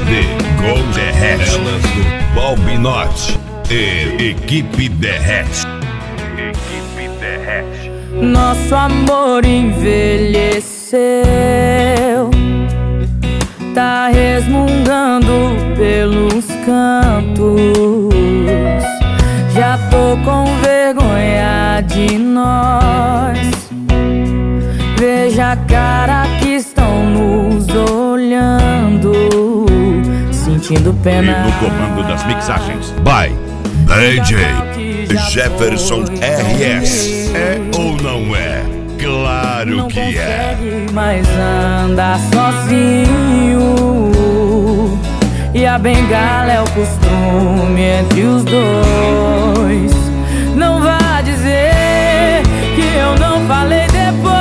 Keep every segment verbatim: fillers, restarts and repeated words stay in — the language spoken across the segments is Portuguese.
D Gold Derrete, elas do Balbinote e Equipe Derrete. Equipe Derrete. Nosso amor envelheceu, tá resmungando pelos cantos. Já tô com vergonha de nós. Veja a cara que estão nos olhando, sentindo pena. E no comando das mixagens, by D J Jefferson R S. É ou não é? Claro não que é. Não consegue mais andar sozinho, e a bengala é o costume entre os dois. Não vá dizer que eu não falei depois.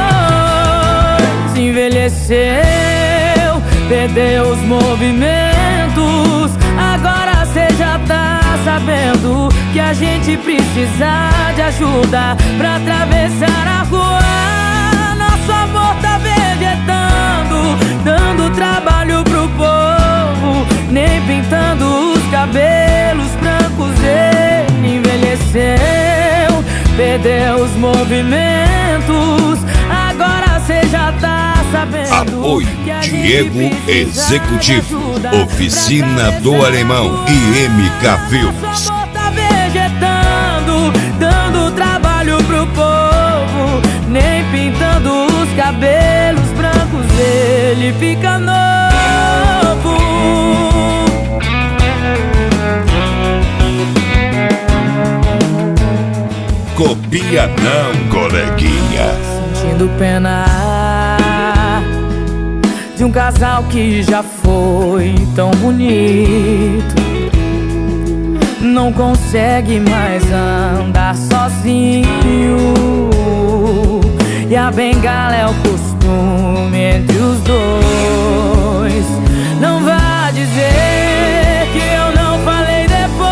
Envelheceu, perdeu os movimentos. Agora cê já tá sabendo que a gente precisa de ajuda pra atravessar a rua. Nosso amor tá vegetando, dando trabalho pro povo, nem pintando os cabelos brancos. Ele envelheceu, perdeu os movimentos. Agora cê já tá sabendo. Apoio que a Diego gente precisa Executivo, de ajuda Oficina pra do atravessar Alemão a rua. e M K Filmes. Nosso amor tá vegetando, dando trabalho pro povo, nem pintando os cabelos brancos. Ele fica novo. Copia não, coleguinha. Sentindo pena de um casal que já foi tão bonito. Não consegue mais andar sozinho, e a bengala é o costume entre os dois. Não vá dizer que eu não falei depois.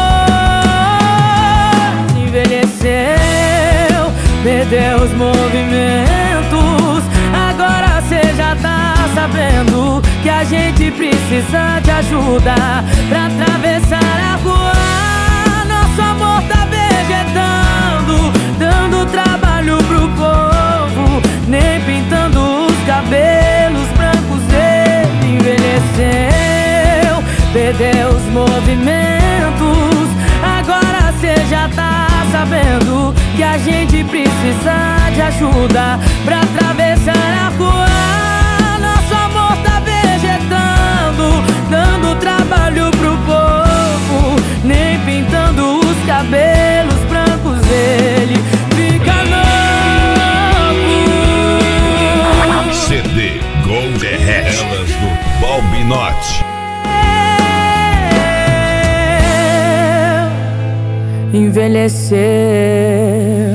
Envelheceu, perdeu os movimentos. Agora cê já tá sabendo que a gente precisa de ajuda pra atravessar a rua. Nosso amor tá vegetando, dando trabalho pro povo, nem pintando os cabelos brancos. Ele envelheceu, perdeu os movimentos. Agora cê já tá sabendo que a gente precisa de ajuda pra atravessar a rua. Nosso amor tá vegetando, dando trabalho pro povo, nem pintando os cabelos brancos. Ele fica novo. C D Gold Derrete, elas do Balbinote. Envelheceu.